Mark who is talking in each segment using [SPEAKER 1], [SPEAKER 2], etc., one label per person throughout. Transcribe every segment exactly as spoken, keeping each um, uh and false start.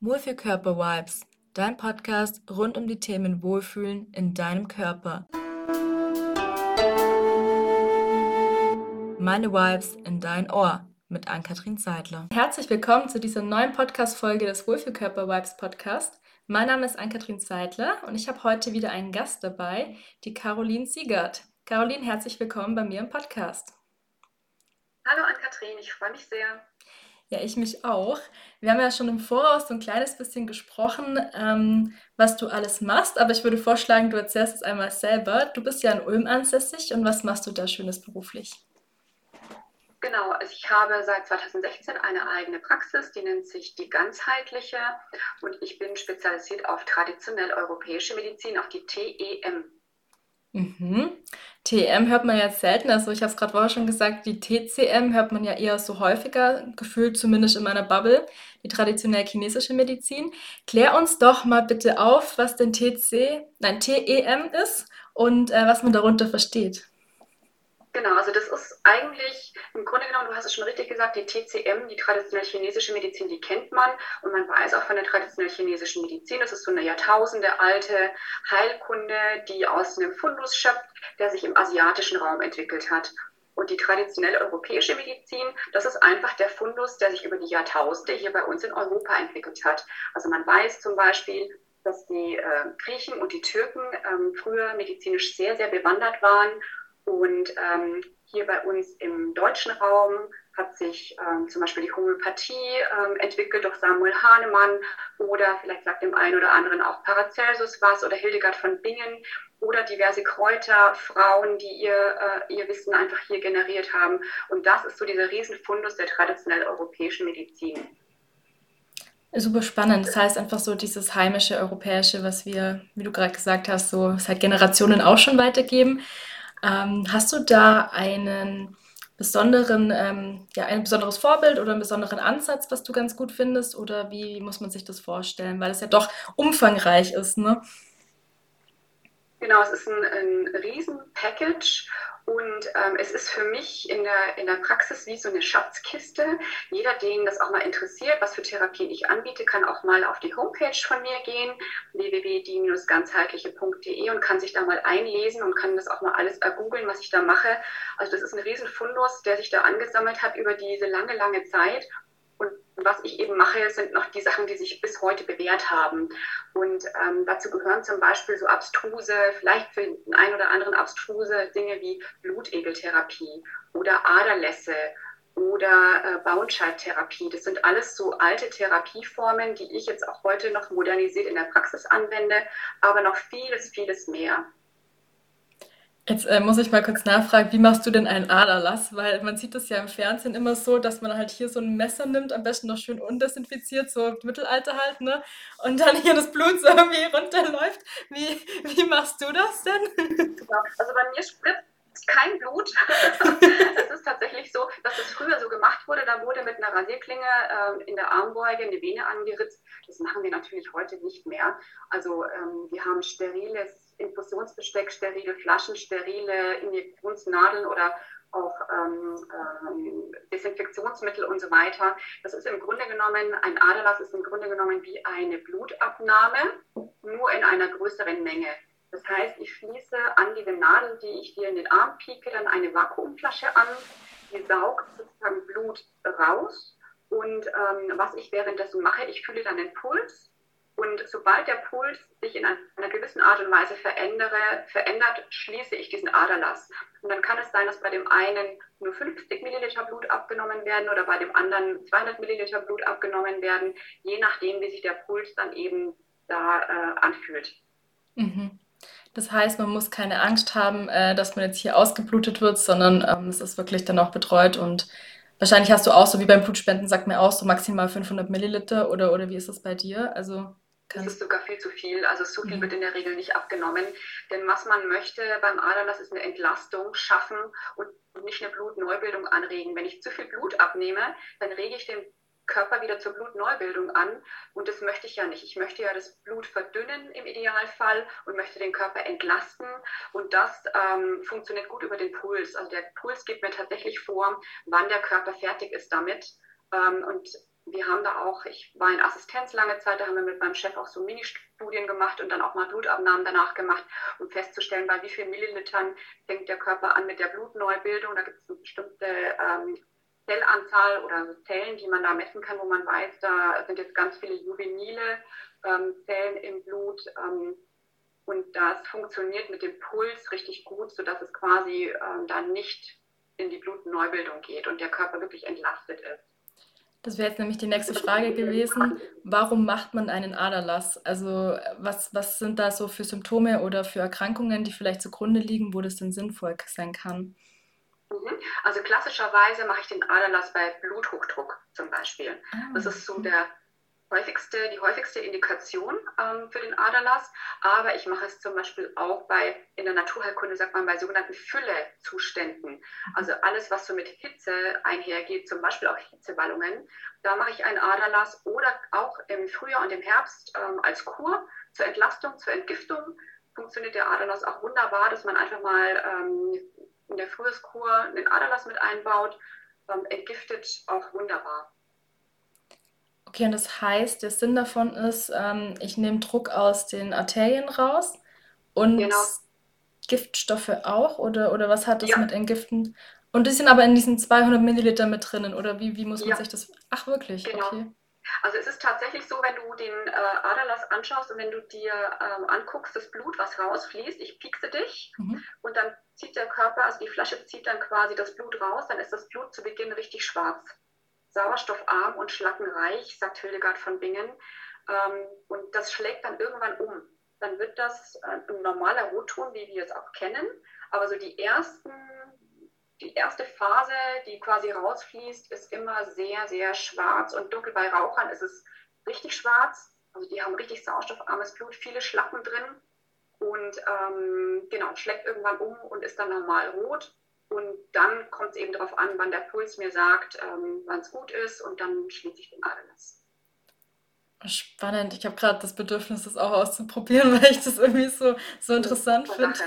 [SPEAKER 1] Wohlfühlkörper-Vibes, dein Podcast rund um die Themen Wohlfühlen in deinem Körper. Meine Vibes in dein Ohr mit Ann-Kathrin Seidler. Herzlich willkommen zu dieser neuen Podcast-Folge des Wohlfühlkörper-Vibes Podcast. Mein Name ist Ann-Kathrin Seidler und ich habe heute wieder einen Gast dabei, die Caroline Siegert. Caroline, herzlich willkommen bei mir im Podcast.
[SPEAKER 2] Hallo Ann-Kathrin, ich freue mich sehr.
[SPEAKER 1] Ja, ich mich auch. Wir haben ja schon im Voraus so ein kleines bisschen gesprochen, ähm, was du alles machst, aber ich würde vorschlagen, du erzählst es einmal selber. Du bist ja in Ulm ansässig und was machst du da Schönes beruflich?
[SPEAKER 2] Genau, also ich habe seit zweitausendsechzehn eine eigene Praxis, die nennt sich die Ganzheitliche und ich bin spezialisiert auf traditionell europäische Medizin, auf die T E M.
[SPEAKER 1] Mhm. T E M hört man jetzt selten, also ich habe es gerade vorher schon gesagt, die T C M hört man ja eher so häufiger, gefühlt zumindest in meiner Bubble, die traditionell chinesische Medizin. Klär uns doch mal bitte auf, was denn T C, nein, T E M ist und äh, was man darunter versteht.
[SPEAKER 2] Genau, also das ist eigentlich im Grunde genommen, du hast es schon richtig gesagt, die T C M, die traditionell chinesische Medizin, die kennt man und man weiß auch von der traditionell chinesischen Medizin, das ist so eine Jahrtausende alte Heilkunde, die aus einem Fundus schöpft, der sich im asiatischen Raum entwickelt hat. Und die traditionell europäische Medizin, das ist einfach der Fundus, der sich über die Jahrtausende hier bei uns in Europa entwickelt hat. Also man weiß zum Beispiel, dass die äh, Griechen und die Türken ähm, früher medizinisch sehr, sehr bewandert waren. Und ähm, hier bei uns im deutschen Raum hat sich ähm, zum Beispiel die Homöopathie ähm, entwickelt durch Samuel Hahnemann oder vielleicht sagt dem einen oder anderen auch Paracelsus was oder Hildegard von Bingen oder diverse Kräuter, Frauen, die ihr, äh, ihr Wissen einfach hier generiert haben. Und das ist so dieser Riesenfundus der traditionell europäischen Medizin.
[SPEAKER 1] Super spannend. Das heißt einfach so dieses heimische Europäische, was wir, wie du gerade gesagt hast, so seit Generationen auch schon weitergeben. Ähm, hast du da einen besonderen, ähm, ja, ein besonderes Vorbild oder einen besonderen Ansatz, was du ganz gut findest? Oder wie muss man sich das vorstellen? Weil es ja doch umfangreich ist, ne?
[SPEAKER 2] Genau, es ist ein, ein Riesen-Package und ähm, es ist für mich in der, in der Praxis wie so eine Schatzkiste. Jeder, den das auch mal interessiert, was für Therapien ich anbiete, kann auch mal auf die Homepage von mir gehen, w w w punkt die ganzheitliche punkt de und kann sich da mal einlesen und kann das auch mal alles ergoogeln, was ich da mache. Also das ist ein Riesenfundus, der sich da angesammelt hat über diese lange, lange Zeit. Und was ich eben mache, sind noch die Sachen, die sich bis heute bewährt haben. Und ähm, dazu gehören zum Beispiel so abstruse, vielleicht für den einen oder anderen abstruse Dinge wie Blutegeltherapie oder Aderlässe oder äh, Bauenscheidtherapie. Das sind alles so alte Therapieformen, die ich jetzt auch heute noch modernisiert in der Praxis anwende, aber noch vieles, vieles mehr.
[SPEAKER 1] Jetzt äh, muss ich mal kurz nachfragen, wie machst du denn einen Aderlass? Weil man sieht das ja im Fernsehen immer so, dass man halt hier so ein Messer nimmt, am besten noch schön undesinfiziert, so Mittelalter halt, ne? Und dann hier das Blut so irgendwie runterläuft. Wie, wie machst du das denn?
[SPEAKER 2] Genau. Also bei mir spritzt kein Blut. Es ist tatsächlich so, dass das früher so gemacht wurde. Da wurde mit einer Rasierklinge äh, in der Armbeuge eine Vene angeritzt. Das machen wir natürlich heute nicht mehr. Also ähm, wir haben steriles Infusionsbesteck, sterile Flaschen, sterile Injektionsnadeln oder auch ähm, ähm, Desinfektionsmittel und so weiter. Das ist im Grunde genommen, ein Aderlass ist im Grunde genommen wie eine Blutabnahme, nur in einer größeren Menge. Das heißt, ich schließe an diese Nadel, die ich dir in den Arm pieke, dann eine Vakuumflasche an, die saugt sozusagen Blut raus. Und ähm, was ich währenddessen mache, ich fühle dann den Puls. Und sobald der Puls sich in einer gewissen Art und Weise verändere, verändert, schließe ich diesen Aderlass. Und dann kann es sein, dass bei dem einen nur fünfzig Milliliter Blut abgenommen werden oder bei dem anderen zweihundert Milliliter Blut abgenommen werden, je nachdem, wie sich der Puls dann eben da äh, anfühlt.
[SPEAKER 1] Mhm. Das heißt, man muss keine Angst haben, äh, dass man jetzt hier ausgeblutet wird, sondern ähm, es ist wirklich dann auch betreut und wahrscheinlich hast du auch so wie beim Blutspenden, sagt mir auch so maximal fünfhundert Milliliter oder, oder wie ist das bei dir? Also
[SPEAKER 2] Das ist
[SPEAKER 1] kannst.
[SPEAKER 2] sogar viel zu viel. Also so viel wird
[SPEAKER 1] Mhm.
[SPEAKER 2] in der Regel nicht abgenommen. Denn was man möchte beim Aderlass ist eine Entlastung schaffen und nicht eine Blutneubildung anregen. Wenn ich zu viel Blut abnehme, dann rege ich den Körper wieder zur Blutneubildung an. Und das möchte ich ja nicht. Ich möchte ja das Blut verdünnen im Idealfall und möchte den Körper entlasten. Und das ähm, funktioniert gut über den Puls. Also der Puls gibt mir tatsächlich vor, wann der Körper fertig ist damit. Ähm, und Wir haben da auch, ich war in Assistenz lange Zeit, da haben wir mit meinem Chef auch so Mini-Studien gemacht und dann auch mal Blutabnahmen danach gemacht, um festzustellen, bei wie vielen Millilitern fängt der Körper an mit der Blutneubildung. Da gibt es eine bestimmte ähm, Zellanzahl oder Zellen, die man da messen kann, wo man weiß, da sind jetzt ganz viele juvenile ähm, Zellen im Blut. Ähm, und das funktioniert mit dem Puls richtig gut, sodass es quasi ähm, dann nicht in die Blutneubildung geht und der Körper wirklich entlastet ist.
[SPEAKER 1] Das wäre jetzt nämlich die nächste Frage gewesen. Warum macht man einen Aderlass? Also was, was sind da so für Symptome oder für Erkrankungen, die vielleicht zugrunde liegen, wo das denn sinnvoll sein kann?
[SPEAKER 2] Mhm. Also klassischerweise mache ich den Aderlass bei Bluthochdruck zum Beispiel. Das
[SPEAKER 1] Ah,
[SPEAKER 2] ist so der häufigste, die häufigste Indikation ähm, für den Aderlass. Aber ich mache es zum Beispiel auch bei, in der Naturheilkunde sagt man, bei sogenannten Füllezuständen. Also alles, was so mit Hitze einhergeht, zum Beispiel auch Hitzewallungen. Da mache ich einen Aderlass oder auch im Frühjahr und im Herbst ähm, als Kur zur Entlastung, zur Entgiftung. Funktioniert der Aderlass auch wunderbar, dass man einfach mal ähm, in der Frühjahrskur den Aderlass mit einbaut. Ähm, entgiftet auch wunderbar.
[SPEAKER 1] okay, und das heißt, der Sinn davon ist, ähm, ich nehme Druck aus den Arterien raus und
[SPEAKER 2] Genau.
[SPEAKER 1] Giftstoffe auch oder, oder was hat das
[SPEAKER 2] Ja,
[SPEAKER 1] mit Entgiften? Und die sind aber in diesen zweihundert Milliliter mit drinnen oder wie, wie muss man
[SPEAKER 2] ja,
[SPEAKER 1] sich das... Ach, wirklich?
[SPEAKER 2] genau.
[SPEAKER 1] Okay.
[SPEAKER 2] Also es ist tatsächlich so, wenn du den äh, Aderlass anschaust und wenn du dir ähm, anguckst, das Blut, was rausfließt, ich piekse dich
[SPEAKER 1] Mhm.
[SPEAKER 2] und dann zieht der Körper, also die Flasche zieht dann quasi das Blut raus, dann ist das Blut zu Beginn richtig schwarz. Sauerstoffarm und schlackenreich, sagt Hildegard von Bingen. Ähm, und das schlägt dann irgendwann um. Dann wird das äh, ein normaler Rotton, wie wir es auch kennen, aber so die ersten die erste Phase, die quasi rausfließt, ist immer sehr, sehr schwarz und dunkel. Bei Rauchern ist es richtig schwarz. Also die haben richtig sauerstoffarmes Blut, viele Schlacken drin. Und ähm, genau, schlägt irgendwann um und ist dann normal rot. Und dann kommt es eben darauf an, wann der Puls mir sagt, ähm, wann es gut ist. Und dann schließe ich den Aderlass.
[SPEAKER 1] Spannend. Ich habe gerade das Bedürfnis, das auch auszuprobieren, weil ich das irgendwie so, so interessant
[SPEAKER 2] Super
[SPEAKER 1] finde.
[SPEAKER 2] Sache.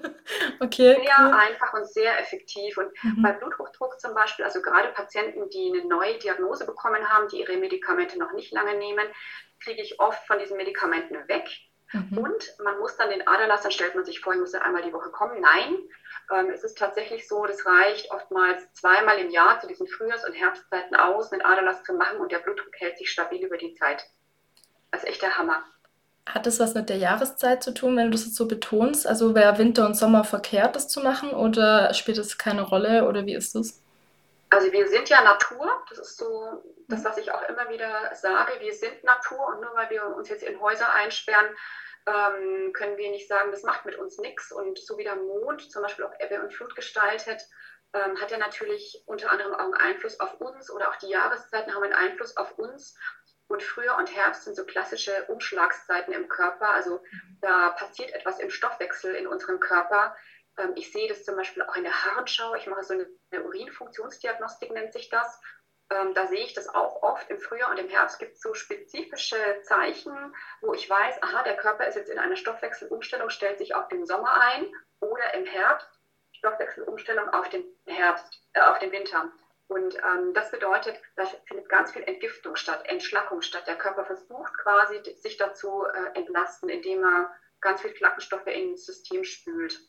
[SPEAKER 1] Okay,
[SPEAKER 2] Sehr
[SPEAKER 1] cool.
[SPEAKER 2] einfach und sehr effektiv. Und bei
[SPEAKER 1] Mhm.
[SPEAKER 2] Bluthochdruck zum Beispiel, also gerade Patienten, die eine neue Diagnose bekommen haben, die ihre Medikamente noch nicht lange nehmen, kriege ich oft von diesen Medikamenten weg.
[SPEAKER 1] Mhm.
[SPEAKER 2] Und man muss dann den Aderlass, dann stellt man sich vor, ich muss dann einmal die Woche kommen. Nein, ähm, es ist tatsächlich so, das reicht oftmals zweimal im Jahr zu diesen Frühjahrs- und Herbstzeiten aus, einen Aderlass zu machen und der Blutdruck hält sich stabil über die Zeit. Das ist echt der Hammer.
[SPEAKER 1] Hat das was mit der Jahreszeit zu tun, wenn du das jetzt so betonst? Also wäre Winter und Sommer verkehrt, das zu machen, oder spielt das keine Rolle, oder wie ist das?
[SPEAKER 2] Also wir sind ja Natur, das ist so das,
[SPEAKER 1] Mhm.
[SPEAKER 2] was ich auch immer wieder sage, wir sind Natur und nur weil wir uns jetzt in Häuser einsperren, ähm, können wir nicht sagen, das macht mit uns nichts. Und so wie der Mond zum Beispiel auch Ebbe und Flut gestaltet, ähm, hat er natürlich unter anderem auch einen Einfluss auf uns oder auch die Jahreszeiten haben einen Einfluss auf uns. Und Frühjahr und Herbst sind so klassische Umschlagszeiten im Körper. Also da passiert etwas im Stoffwechsel in unserem Körper. Ähm, ich sehe das zum Beispiel auch in der Harnschau. Ich mache so eine, eine Urinfunktionsdiagnostik, nennt sich das. Ähm, da sehe ich das auch oft im Frühjahr und im Herbst gibt es so spezifische Zeichen, wo ich weiß, aha, der Körper ist jetzt in einer Stoffwechselumstellung, stellt sich auf den Sommer ein oder im Herbst Stoffwechselumstellung auf den Herbst, äh, auf den Winter. Und ähm, das bedeutet, da findet ganz viel Entgiftung statt, Entschlackung statt. Der Körper versucht quasi, sich dazu äh, entlasten, indem er ganz viel Schlackenstoffe ins System spült.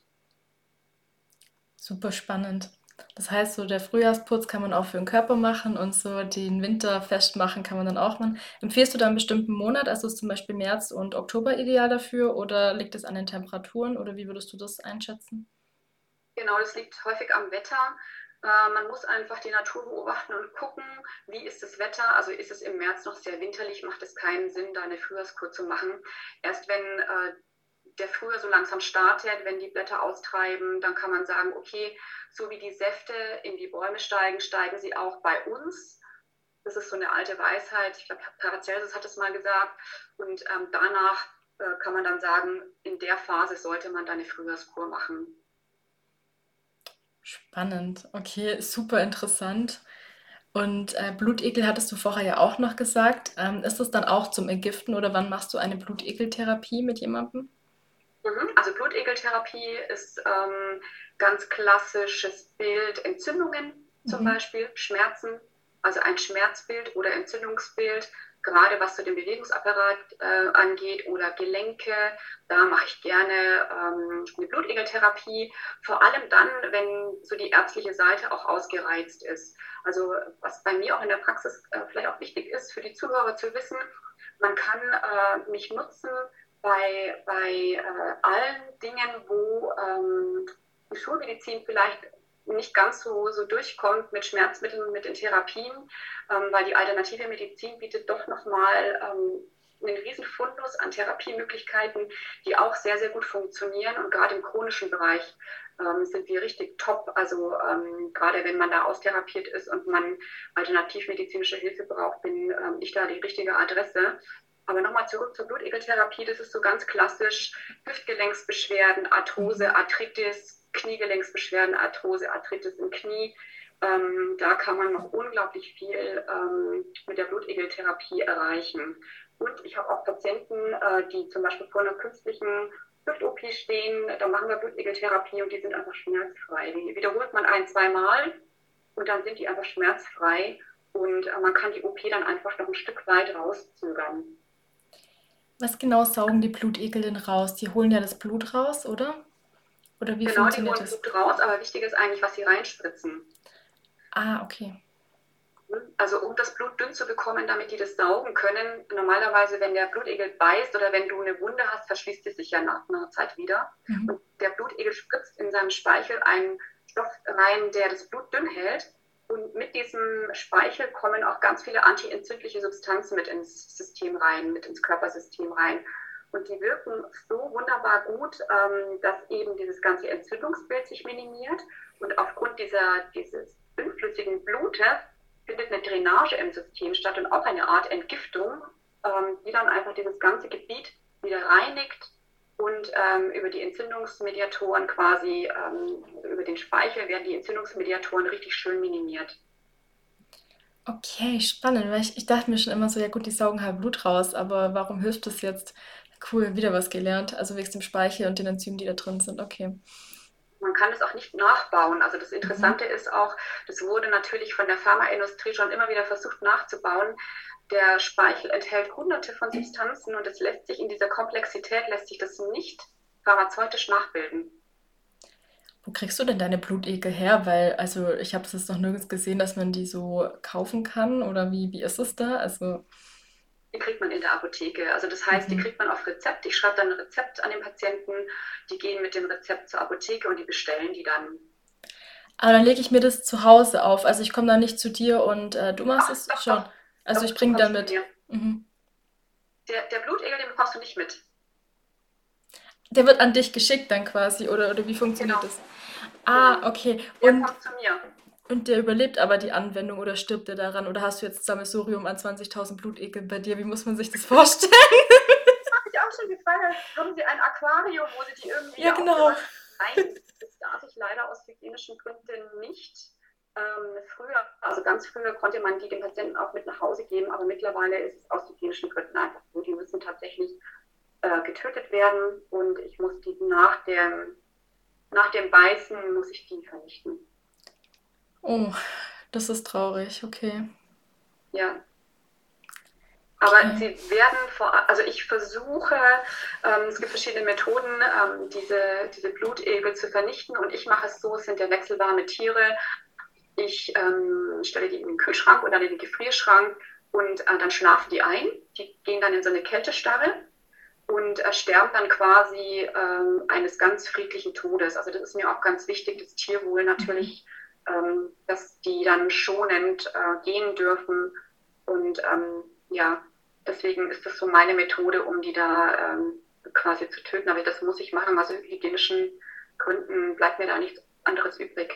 [SPEAKER 1] Super spannend. Das heißt, so der Frühjahrsputz kann man auch für den Körper machen und so den Winter festmachen kann man dann auch machen. Empfiehlst du da einen bestimmten Monat, also ist zum Beispiel März und Oktober ideal dafür oder liegt es an den Temperaturen oder wie würdest du das einschätzen?
[SPEAKER 2] Genau, das liegt häufig am Wetter. Äh, man muss einfach die Natur beobachten und gucken, wie ist das Wetter. Also ist es im März noch sehr winterlich, macht es keinen Sinn, da eine Frühjahrskur zu machen. Erst wenn äh, der Frühjahr so langsam startet, wenn die Blätter austreiben, dann kann man sagen, okay, so wie die Säfte in die Bäume steigen, steigen sie auch bei uns. Das ist so eine alte Weisheit. Ich glaube, Paracelsus hat es mal gesagt. Und ähm, danach äh, kann man dann sagen, in der Phase sollte man dann eine Frühjahrskur machen.
[SPEAKER 1] Spannend. Okay, super interessant. Und äh, Blutegel hattest du vorher ja auch noch gesagt. Ähm, ist das dann auch zum Entgiften oder wann machst du eine Blutegeltherapie mit jemandem?
[SPEAKER 2] Mhm. Also Blutegeltherapie ist ähm, ganz klassisches Bild Entzündungen zum
[SPEAKER 1] Mhm.
[SPEAKER 2] Beispiel, Schmerzen. also ein Schmerzbild oder Entzündungsbild, gerade was so den Bewegungsapparat äh, angeht oder Gelenke. Da mache ich gerne ähm, eine Blutegeltherapie, vor allem dann, wenn so die ärztliche Seite auch ausgereizt ist. Also was bei mir auch in der Praxis äh, vielleicht auch wichtig ist, für die Zuhörer zu wissen, man kann äh, mich nutzen bei, bei äh, allen Dingen, wo ähm, die Schulmedizin vielleicht nicht ganz so, so durchkommt mit Schmerzmitteln und mit den Therapien, ähm, weil die alternative Medizin bietet doch nochmal ähm, einen riesen Fundus an Therapiemöglichkeiten, die auch sehr, sehr gut funktionieren. Und gerade im chronischen Bereich ähm, sind wir richtig top. Also ähm, gerade wenn man da austherapiert ist und man alternativmedizinische Hilfe braucht, bin ähm, ich da die richtige Adresse. Aber nochmal zurück zur Blutegeltherapie, das ist so ganz klassisch: Hüftgelenksbeschwerden, Arthrose, Arthritis, Kniegelenksbeschwerden, Arthrose, Arthritis im Knie. Ähm, da kann man noch unglaublich viel ähm, mit der Blutegeltherapie erreichen. Und ich habe auch Patienten, äh, die zum Beispiel vor einer künstlichen Hüft-O P stehen, da machen wir Blutegeltherapie und die sind einfach schmerzfrei. Die wiederholt man ein, zwei Mal und dann sind die einfach schmerzfrei und äh, man kann die O P dann einfach noch ein Stück weit rauszögern.
[SPEAKER 1] Was genau saugen die Blutegel denn raus? Die holen ja das Blut raus, oder? Oder wie
[SPEAKER 2] Genau, die
[SPEAKER 1] funktioniert
[SPEAKER 2] holen
[SPEAKER 1] das?
[SPEAKER 2] Blut raus, aber wichtig ist eigentlich, was sie reinspritzen.
[SPEAKER 1] Ah, okay.
[SPEAKER 2] Also um das Blut dünn zu bekommen, damit die das saugen können. Normalerweise, wenn der Blutegel beißt oder wenn du eine Wunde hast, verschließt sie sich ja nach einer Zeit wieder.
[SPEAKER 1] Mhm.
[SPEAKER 2] Und der Blutegel spritzt in seinem Speichel einen Stoff rein, der das Blut dünn hält. Und mit diesem Speichel kommen auch ganz viele antientzündliche Substanzen mit ins System rein, mit ins Körpersystem rein. Und die wirken so wunderbar gut, ähm, dass eben dieses ganze Entzündungsbild sich minimiert. Und aufgrund dieser, dieses dünnflüssigen Blutes findet eine Drainage im System statt und auch eine Art Entgiftung, ähm, die dann einfach dieses ganze Gebiet wieder reinigt und ähm, über die Entzündungsmediatoren quasi, ähm, über den Speichel werden die Entzündungsmediatoren richtig schön minimiert.
[SPEAKER 1] Okay, spannend, weil ich, ich dachte mir schon immer so, ja gut, die saugen halt Blut raus, aber warum hilft das jetzt? Cool, wieder was gelernt. Also wegen dem Speichel und den Enzymen, die da drin sind. Okay.
[SPEAKER 2] Man kann es auch nicht nachbauen. Also das
[SPEAKER 1] Mhm.
[SPEAKER 2] Interessante ist auch, das wurde natürlich von der Pharmaindustrie schon immer wieder versucht nachzubauen. Der Speichel enthält hunderte von Substanzen und es lässt sich in dieser Komplexität, lässt sich das nicht pharmazeutisch nachbilden.
[SPEAKER 1] Wo kriegst du denn deine Blutegel her? Weil, also ich habe es jetzt noch nirgends gesehen, dass man die so kaufen kann. Oder wie, wie ist es da? Also,
[SPEAKER 2] Die kriegt man in der Apotheke. Also das heißt, die
[SPEAKER 1] mhm.
[SPEAKER 2] kriegt man auf Rezept. Ich schreibe dann ein Rezept an den Patienten. Die gehen mit dem Rezept zur Apotheke und die bestellen die dann.
[SPEAKER 1] Aber dann lege ich mir das zu Hause auf. Also ich komme dann nicht zu dir und äh, du machst
[SPEAKER 2] Ach,
[SPEAKER 1] es
[SPEAKER 2] doch,
[SPEAKER 1] schon.
[SPEAKER 2] doch,
[SPEAKER 1] Also
[SPEAKER 2] doch,
[SPEAKER 1] ich
[SPEAKER 2] du
[SPEAKER 1] bringe dann
[SPEAKER 2] kommst zu
[SPEAKER 1] mit.
[SPEAKER 2] mir.
[SPEAKER 1] Mhm.
[SPEAKER 2] Der, der Blutegel, den bekommst du nicht mit.
[SPEAKER 1] Der wird an dich geschickt dann quasi, oder, oder wie funktioniert
[SPEAKER 2] Genau,
[SPEAKER 1] das? Ah,
[SPEAKER 2] genau.
[SPEAKER 1] okay.
[SPEAKER 2] Der
[SPEAKER 1] Und,
[SPEAKER 2] kommt zu mir.
[SPEAKER 1] und der überlebt aber die Anwendung oder stirbt der daran? Oder hast du jetzt ein Sammelsurium an zwanzigtausend Blutegel bei dir? Wie muss man sich das vorstellen?
[SPEAKER 2] Habe ich auch schon gefragt, haben Sie ein Aquarium, wo Sie die
[SPEAKER 1] Ja,
[SPEAKER 2] irgendwie
[SPEAKER 1] genau.
[SPEAKER 2] aufbewahren? Nein, das darf ich leider aus hygienischen Gründen nicht. Ähm, früher, also ganz früher konnte man die den Patienten auch mit nach Hause geben, aber mittlerweile ist es aus hygienischen Gründen einfach so. Die müssen tatsächlich äh, getötet werden und ich muss die nach dem, nach dem Beißen muss ich die vernichten.
[SPEAKER 1] Oh, das ist traurig. Okay.
[SPEAKER 2] Ja, aber
[SPEAKER 1] Okay.
[SPEAKER 2] sie werden vor, also ich versuche, ähm, es gibt verschiedene Methoden, ähm, diese, diese Blutegel zu vernichten und ich mache es so, es sind ja wechselwarme Tiere. Ich ähm, stelle die in den Kühlschrank oder in den Gefrierschrank und äh, dann schlafen die ein. Die gehen dann in so eine Kältestarre und äh, sterben dann quasi ähm, eines ganz friedlichen Todes. Also das ist mir auch ganz wichtig, das Tierwohl
[SPEAKER 1] Mhm.
[SPEAKER 2] natürlich, ähm, dass die dann schonend äh, gehen dürfen. Und ähm, ja, deswegen ist das so meine Methode, um die da ähm, quasi zu töten. Aber das muss ich machen. Also aus hygienischen Gründen bleibt mir da nichts anderes übrig.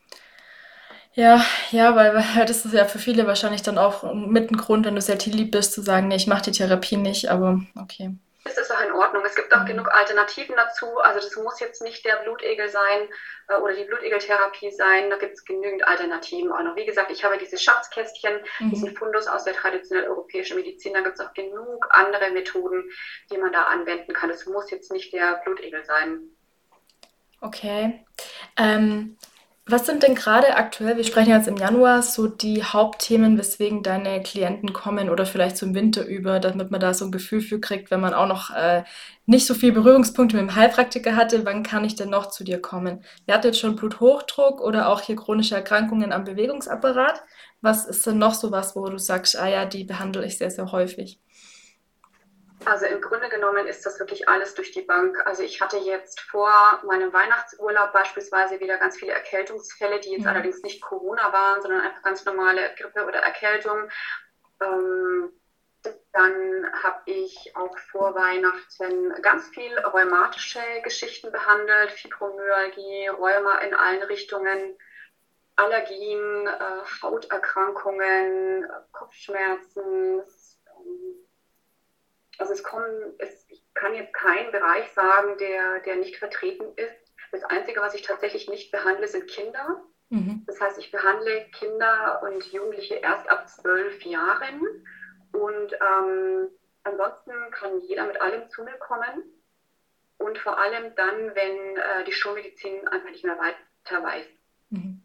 [SPEAKER 1] Ja, ja, weil, weil das ist ja für viele wahrscheinlich dann auch mit ein Grund, wenn du sehr tierlieb bist, zu sagen, nee, ich mache die Therapie nicht, aber okay.
[SPEAKER 2] Das ist auch in Ordnung. Es gibt auch
[SPEAKER 1] Mhm.
[SPEAKER 2] genug Alternativen dazu. Also das muss jetzt nicht der Blutegel sein äh, oder die Blutegeltherapie sein. Da gibt es genügend Alternativen auch noch. Wie gesagt, ich habe diese Schatzkästchen, diesen
[SPEAKER 1] Mhm.
[SPEAKER 2] Fundus aus der traditionell europäischen Medizin. Da gibt es auch genug andere Methoden, die man da anwenden kann. Es muss jetzt nicht der Blutegel sein.
[SPEAKER 1] Okay. Ähm, Was sind denn gerade aktuell, wir sprechen jetzt im Januar, so die Hauptthemen, weswegen deine Klienten kommen oder vielleicht so im Winter über, damit man da so ein Gefühl für kriegt, wenn man auch noch äh, nicht so viel Berührungspunkte mit dem Heilpraktiker hatte, wann kann ich denn noch zu dir kommen? Wer hat jetzt schon Bluthochdruck oder auch hier chronische Erkrankungen am Bewegungsapparat? Was ist denn noch so was, wo du sagst, ah ja, die behandle ich sehr, sehr häufig?
[SPEAKER 2] Also im Grunde genommen ist das wirklich alles durch die Bank. Also ich hatte jetzt vor meinem Weihnachtsurlaub beispielsweise wieder ganz viele Erkältungsfälle, die jetzt
[SPEAKER 1] Mhm.
[SPEAKER 2] allerdings nicht Corona waren, sondern einfach ganz normale Grippe oder Erkältung. Ähm, Dann habe ich auch vor Weihnachten ganz viel rheumatische Geschichten behandelt, Fibromyalgie, Rheuma in allen Richtungen, Allergien, äh, Hauterkrankungen, äh, Kopfschmerzen. ähm, Also es kommen, es, ich kann jetzt keinen Bereich sagen, der, der nicht vertreten ist. Das Einzige, was ich tatsächlich nicht behandle, sind Kinder.
[SPEAKER 1] Mhm.
[SPEAKER 2] Das heißt, ich behandle Kinder und Jugendliche erst ab zwölf Jahren. Und ähm, ansonsten kann jeder mit allem zu mir kommen. Und vor allem dann, wenn äh, die Schulmedizin einfach nicht mehr weiter weiß.
[SPEAKER 1] Mhm.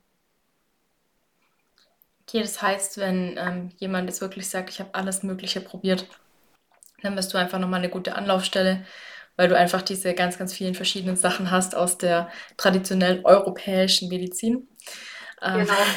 [SPEAKER 1] Okay, das heißt, wenn ähm, jemand jetzt wirklich sagt, ich habe alles Mögliche probiert, dann bist du einfach nochmal eine gute Anlaufstelle, weil du einfach diese ganz, ganz vielen verschiedenen Sachen hast aus der traditionellen europäischen Medizin. Ähm,
[SPEAKER 2] Genau.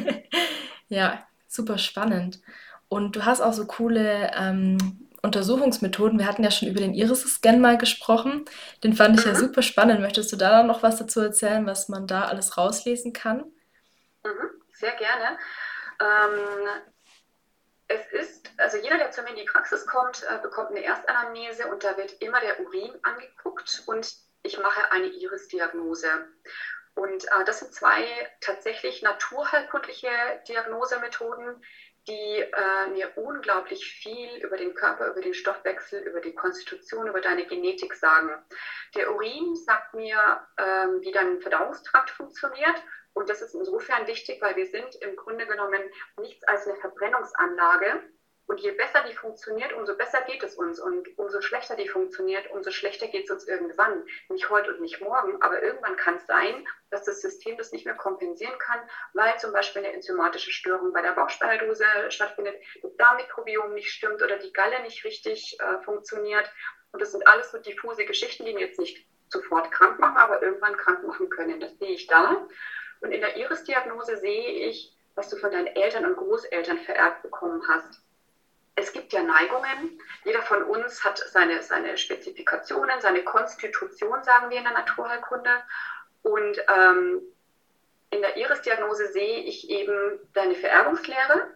[SPEAKER 1] ja, super spannend. Und du hast auch so coole ähm, Untersuchungsmethoden. Wir hatten ja schon über den Iris-Scan mal gesprochen. Den fand ich ja
[SPEAKER 2] Mhm.
[SPEAKER 1] super spannend. Möchtest du da noch was dazu erzählen, was man da alles rauslesen kann?
[SPEAKER 2] Mhm. Sehr gerne. Ähm, Es ist, also jeder, der zu mir in die Praxis kommt, äh, bekommt eine Erstanamnese und da wird immer der Urin angeguckt und ich mache eine Iris-Diagnose. Und äh, das sind zwei tatsächlich naturheilkundliche Diagnosemethoden, die äh, mir unglaublich viel über den Körper, über den Stoffwechsel, über die Konstitution, über deine Genetik sagen. Der Urin sagt mir, ähm, wie dein Verdauungstrakt funktioniert. Und das ist insofern wichtig, weil wir sind im Grunde genommen nichts als eine Verbrennungsanlage. Und je besser die funktioniert, umso besser geht es uns. Und umso schlechter die funktioniert, umso schlechter geht es uns irgendwann. Nicht heute und nicht morgen, aber irgendwann kann es sein, dass das System das nicht mehr kompensieren kann, weil zum Beispiel eine enzymatische Störung bei der Bauchspeicheldrüse stattfindet, das Darmmikrobiom nicht stimmt oder die Galle nicht richtig äh, funktioniert. Und das sind alles so diffuse Geschichten, die ihn jetzt nicht sofort krank machen, aber irgendwann krank machen können. Das sehe ich da. Und in der Iris-Diagnose sehe ich, was du von deinen Eltern und Großeltern vererbt bekommen hast. Es gibt ja Neigungen. Jeder von uns hat seine, seine Spezifikationen, seine Konstitution, sagen wir in der Naturheilkunde. Und ähm, in der Iris-Diagnose sehe ich eben deine Vererbungslehre,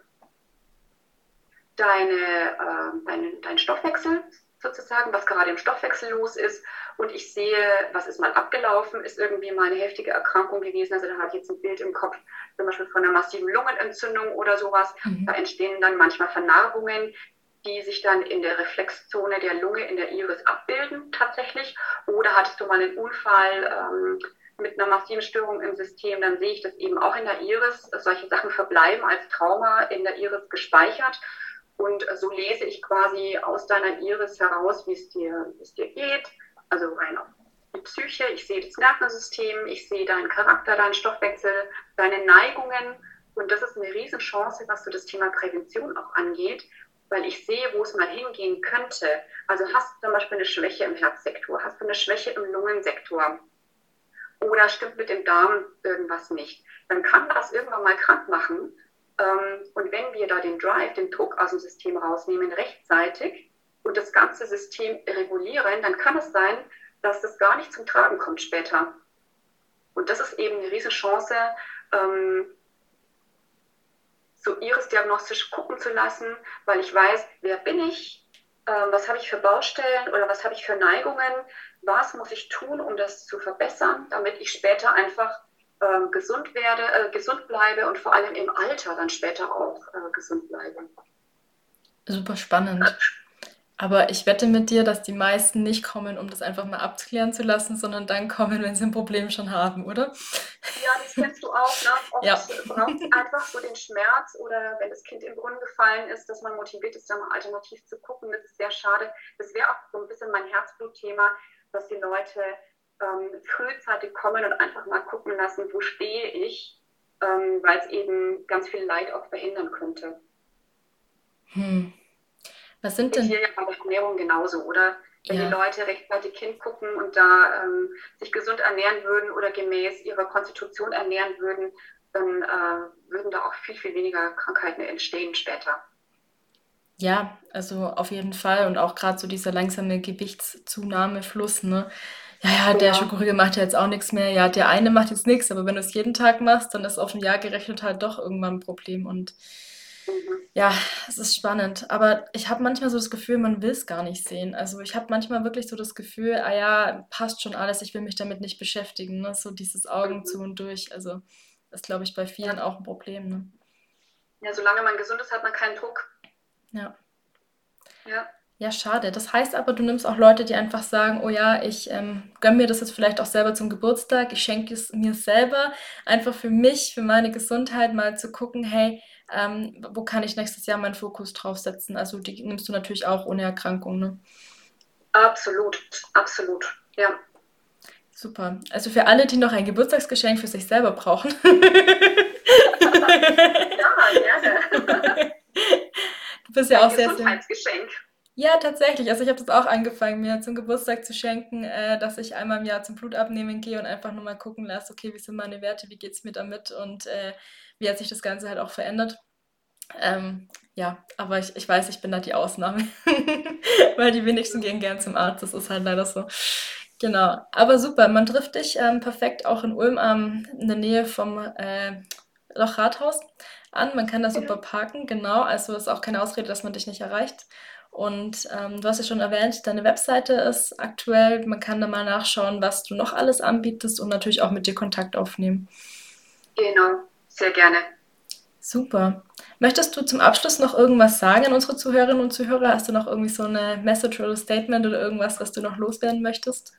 [SPEAKER 2] deine, äh, deine, deinen Stoffwechsel sozusagen, was gerade im Stoffwechsel los ist. Und ich sehe, was ist mal abgelaufen, ist irgendwie mal eine heftige Erkrankung gewesen. Also da habe ich jetzt ein Bild im Kopf, zum Beispiel von einer massiven Lungenentzündung oder sowas. Da
[SPEAKER 1] Mhm.
[SPEAKER 2] entstehen dann manchmal Vernarbungen, die sich dann in der Reflexzone der Lunge, in der Iris abbilden tatsächlich. Oder hattest du mal einen Unfall ähm, mit einer massiven Störung im System, dann sehe ich das eben auch in der Iris. Solche Sachen verbleiben als Trauma in der Iris gespeichert. Und so lese ich quasi aus deiner Iris heraus, wie es dir, wie es dir geht. Also rein auf die Psyche, ich sehe das Nervensystem, ich sehe deinen Charakter, deinen Stoffwechsel, deine Neigungen. Und das ist eine Riesenchance, was so das Thema Prävention auch angeht, weil ich sehe, wo es mal hingehen könnte. Also hast du zum Beispiel eine Schwäche im Herzsektor, hast du eine Schwäche im Lungensektor oder stimmt mit dem Darm irgendwas nicht, dann kann das irgendwann mal krank machen. Ähm, und wenn wir da den Drive, den Druck aus dem System rausnehmen, rechtzeitig und das ganze System regulieren, dann kann es sein, dass das gar nicht zum Tragen kommt später. Und das ist eben eine riesige Chance, ähm, so iris-diagnostisch gucken zu lassen, weil ich weiß, wer bin ich, ähm, was habe ich für Baustellen oder was habe ich für Neigungen, was muss ich tun, um das zu verbessern, damit ich später einfach ähm, gesund werde, äh, gesund bleibe und vor allem im Alter dann später auch äh, gesund bleibe.
[SPEAKER 1] Super spannend. Aber ich wette mit dir, dass die meisten nicht kommen, um das einfach mal abklären zu lassen, sondern dann kommen, wenn sie ein Problem schon haben, oder?
[SPEAKER 2] Ja, das kennst du auch, ne? Oft
[SPEAKER 1] Ja.
[SPEAKER 2] braucht es einfach so den Schmerz oder wenn das Kind im Brunnen gefallen ist, dass man motiviert ist, da mal alternativ zu gucken. Das ist sehr schade. Das wäre auch so ein bisschen mein Herzblutthema, dass die Leute ähm, frühzeitig kommen und einfach mal gucken lassen, wo stehe ich, ähm, weil es eben ganz viel Leid auch verhindern könnte.
[SPEAKER 1] Hm. Was sind
[SPEAKER 2] Ist hier
[SPEAKER 1] denn,
[SPEAKER 2] ja bei der Ernährung genauso, oder? Wenn die
[SPEAKER 1] ja,
[SPEAKER 2] Leute rechtzeitig hingucken und da ähm, sich gesund ernähren würden oder gemäß ihrer Konstitution ernähren würden, dann äh, würden da auch viel, viel weniger Krankheiten entstehen später.
[SPEAKER 1] ja, also auf jeden Fall und auch gerade so dieser langsame Gewichtszunahmefluss, ne? Ja, ja, der
[SPEAKER 2] Genau.
[SPEAKER 1] Schokoriegel macht ja jetzt auch nichts mehr. Ja, der eine macht jetzt nichts, aber wenn du es jeden Tag machst, dann ist auf ein Jahr gerechnet halt doch irgendwann ein Problem. Und
[SPEAKER 2] Mhm.
[SPEAKER 1] ja, es ist spannend. Aber ich habe manchmal so das Gefühl, man will es gar nicht sehen. Also ich habe manchmal wirklich so das Gefühl, ah ja, passt schon alles, ich will mich damit nicht beschäftigen. Ne? So dieses Augen
[SPEAKER 2] Mhm.
[SPEAKER 1] zu und durch. Also ist, glaube ich, bei vielen
[SPEAKER 2] Ja.
[SPEAKER 1] auch ein Problem. Ne?
[SPEAKER 2] Ja, solange man gesund ist, hat man keinen Druck.
[SPEAKER 1] Ja.
[SPEAKER 2] Ja.
[SPEAKER 1] Ja, schade. Das heißt aber, du nimmst auch Leute, die einfach sagen, oh ja, ich ähm, gönne mir das jetzt vielleicht auch selber zum Geburtstag, ich schenke es mir selber, einfach für mich, für meine Gesundheit mal zu gucken, hey, ähm, wo kann ich nächstes Jahr meinen Fokus drauf setzen? Also die nimmst du natürlich auch ohne Erkrankung, ne?
[SPEAKER 2] Absolut, absolut. Ja.
[SPEAKER 1] Super. Also für alle, die noch ein Geburtstagsgeschenk für sich selber brauchen.
[SPEAKER 2] Ja, gerne.
[SPEAKER 1] Du bist ja
[SPEAKER 2] Ein
[SPEAKER 1] auch sehr, sehr.
[SPEAKER 2] Gesundheitsgeschenk.
[SPEAKER 1] Ja, tatsächlich. Also ich habe das auch angefangen, mir zum Geburtstag zu schenken, äh, dass ich einmal im Jahr zum Blutabnehmen gehe und einfach nur mal gucken lasse, okay, wie sind meine Werte, wie geht's mir damit und äh, wie hat sich das Ganze halt auch verändert. Ähm, ja, aber ich, ich weiß, ich bin da die Ausnahme, weil die wenigsten gehen gern zum Arzt. Das ist halt leider so. Genau. Aber super, man trifft dich ähm, perfekt auch in Ulm ähm, in der Nähe vom äh, Loch-Rathaus an. Man kann da super
[SPEAKER 2] Mhm.
[SPEAKER 1] parken, genau. Also ist auch keine Ausrede, dass man dich nicht erreicht. Und ähm, du hast ja schon erwähnt, deine Webseite ist aktuell. Man kann da mal nachschauen, was du noch alles anbietest und natürlich auch mit dir Kontakt aufnehmen.
[SPEAKER 2] Genau, sehr gerne.
[SPEAKER 1] Super. Möchtest du zum Abschluss noch irgendwas sagen an unsere Zuhörerinnen und Zuhörer? Hast du noch irgendwie so eine Message oder Statement oder irgendwas, was du noch loswerden möchtest?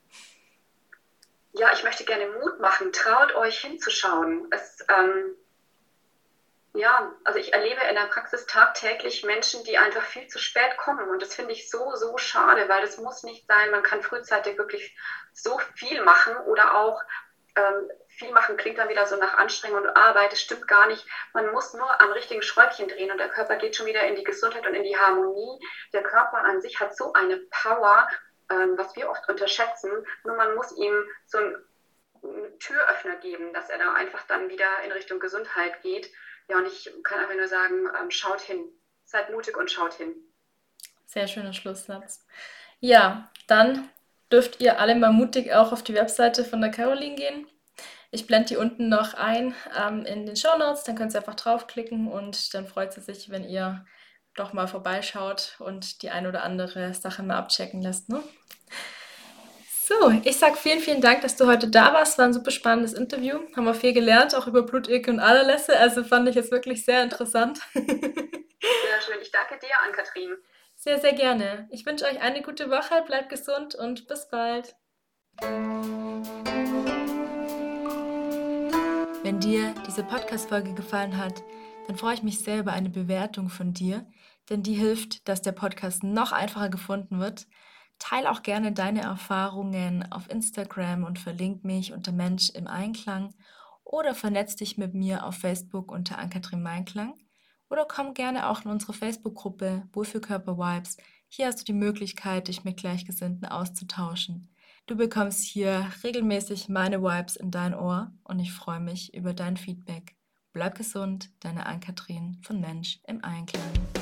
[SPEAKER 2] Ja, ich möchte gerne Mut machen. Traut euch hinzuschauen. Es, ähm, ja, also ich erlebe in der Praxis tagtäglich Menschen, die einfach viel zu spät kommen. Und das finde ich so, so schade, weil das muss nicht sein. Man kann frühzeitig wirklich so viel machen oder auch ähm, viel machen klingt dann wieder so nach Anstrengung und Arbeit. Das stimmt gar nicht. Man muss nur am richtigen Schräubchen drehen und der Körper geht schon wieder in die Gesundheit und in die Harmonie. Der Körper an sich hat so eine Power, ähm, was wir oft unterschätzen. Nur man muss ihm so einen Türöffner geben, dass er da einfach dann wieder in Richtung Gesundheit geht. Ja, und ich kann einfach nur sagen, ähm, schaut hin. Seid mutig und schaut hin.
[SPEAKER 1] Sehr schöner Schlusssatz. Ja, dann dürft ihr alle mal mutig auch auf die Webseite von der Caroline gehen. Ich blende die unten noch ein ähm, in den Show Notes, dann könnt ihr einfach draufklicken und dann freut sie sich, wenn ihr doch mal vorbeischaut und die ein oder andere Sache mal abchecken lässt. Ne? So, ich sag vielen, vielen Dank, dass du heute da warst. War ein super spannendes Interview. Haben wir viel gelernt, auch über Blutirke und Aderlässe. Also fand ich jetzt wirklich sehr interessant.
[SPEAKER 2] Sehr schön. Ich danke dir, Ann-Kathrin.
[SPEAKER 1] Sehr, sehr gerne. Ich wünsche euch eine gute Woche, bleibt gesund und bis bald. Wenn dir diese Podcast-Folge gefallen hat, dann freue ich mich sehr über eine Bewertung von dir, denn die hilft, dass der Podcast noch einfacher gefunden wird. Teil auch gerne deine Erfahrungen auf Instagram und verlink mich unter Mensch im Einklang oder vernetz dich mit mir auf Facebook unter Ann-Kathrin Meinklang oder komm gerne auch in unsere Facebook-Gruppe Wohlfühlkörper Vibes. Hier hast du die Möglichkeit, dich mit Gleichgesinnten auszutauschen. Du bekommst hier regelmäßig meine Vibes in dein Ohr und ich freue mich über dein Feedback. Bleib gesund, deine Ann-Kathrin von Mensch im Einklang.